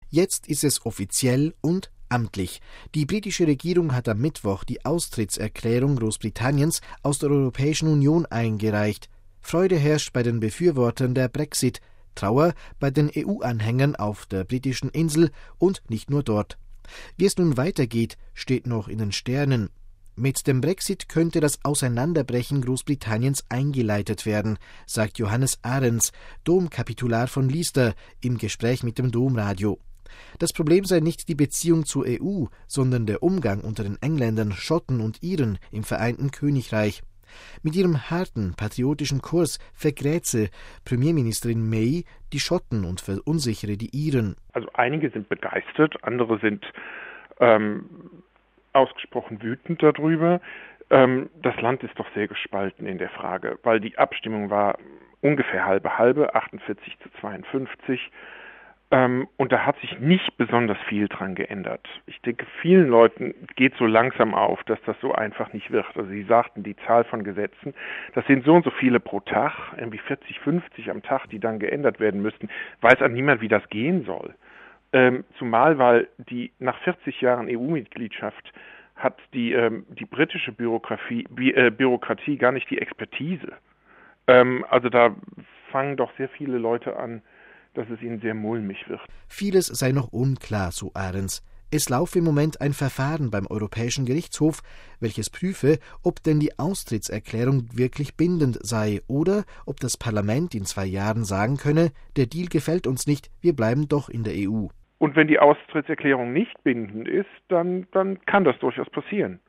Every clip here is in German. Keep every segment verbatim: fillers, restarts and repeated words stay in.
Jetzt ist es offiziell und amtlich. Die britische Regierung hat am Mittwoch die Austrittserklärung Großbritanniens aus der Europäischen Union eingereicht. Freude herrscht bei den Befürwortern der Brexit, Trauer bei den E U-Anhängern auf der britischen Insel und nicht nur dort. Wie es nun weitergeht, steht noch in den Sternen. Mit dem Brexit könnte das Auseinanderbrechen Großbritanniens eingeleitet werden, sagt Johannes Ahrens, Domkapitular von Leicester, im Gespräch mit dem Domradio. Das Problem sei nicht die Beziehung zur E U, sondern der Umgang unter den Engländern, Schotten und Iren im Vereinten Königreich. Mit ihrem harten, patriotischen Kurs vergrätze Premierministerin May die Schotten und verunsichere die Iren. Also einige sind begeistert, andere sind ähm, ausgesprochen wütend darüber. Ähm, das Land ist doch sehr gespalten in der Frage, weil die Abstimmung war ungefähr halbe halbe, achtundvierzig zu zweiundfünfzig. Ähm, und da hat sich nicht besonders viel dran geändert. Ich denke, vielen Leuten geht so langsam auf, dass das so einfach nicht wird. Also sie sagten, die Zahl von Gesetzen, das sind so und so viele pro Tag, irgendwie vierzig, fünfzig am Tag, die dann geändert werden müssten, weiß an niemand, wie das gehen soll. Ähm, zumal, weil die nach vierzig Jahren E U-Mitgliedschaft hat die, ähm, die britische Bürokratie, Bi- äh, Bürokratie gar nicht die Expertise. Ähm, also da fangen doch sehr viele Leute an, dass es ihnen sehr mulmig wird. Vieles sei noch unklar, so Ahrens. Es laufe im Moment ein Verfahren beim Europäischen Gerichtshof, welches prüfe, ob denn die Austrittserklärung wirklich bindend sei oder ob das Parlament in zwei Jahren sagen könne, der Deal gefällt uns nicht, wir bleiben doch in der E U. Und wenn die Austrittserklärung nicht bindend ist, dann, dann kann das durchaus passieren.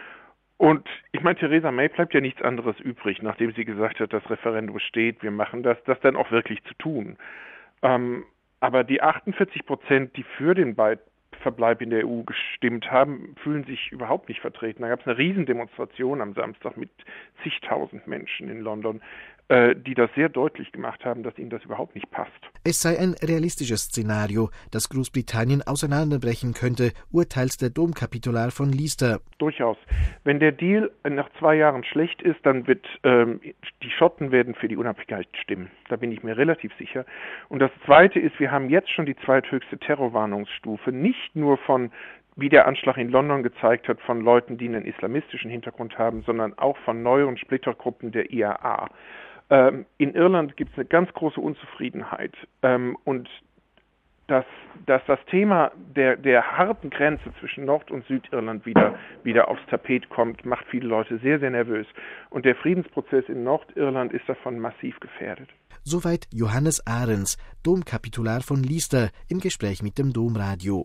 Und ich meine, Theresa May bleibt ja nichts anderes übrig, nachdem sie gesagt hat, das Referendum steht, wir machen das, das dann auch wirklich zu tun. Ähm, aber die achtundvierzig Prozent, die für den Be- Verbleib in der E U gestimmt haben, fühlen sich überhaupt nicht vertreten. Da gab es eine Riesendemonstration am Samstag mit zigtausend Menschen in London, äh, die das sehr deutlich gemacht haben, dass ihnen das überhaupt nicht passt. Es sei ein realistisches Szenario, das Großbritannien auseinanderbrechen könnte, urteilt der Domkapitular von Leicester. Durchaus. Wenn der Deal nach zwei Jahren schlecht ist, dann wird ähm, die Schotten werden für die Unabhängigkeit stimmen. Da bin ich mir relativ sicher. Und das Zweite ist, wir haben jetzt schon die zweithöchste Terrorwarnungsstufe, nicht nur von, wie der Anschlag in London gezeigt hat, von Leuten, die einen islamistischen Hintergrund haben, sondern auch von neueren Splittergruppen der I A A. Ähm, in Irland gibt es eine ganz große Unzufriedenheit ähm, und dass, dass das Thema der, der harten Grenze zwischen Nord- und Südirland wieder, wieder aufs Tapet kommt, macht viele Leute sehr, sehr nervös. Und der Friedensprozess in Nordirland ist davon massiv gefährdet. Soweit Johannes Ahrens, Domkapitular von Leicester, im Gespräch mit dem Domradio.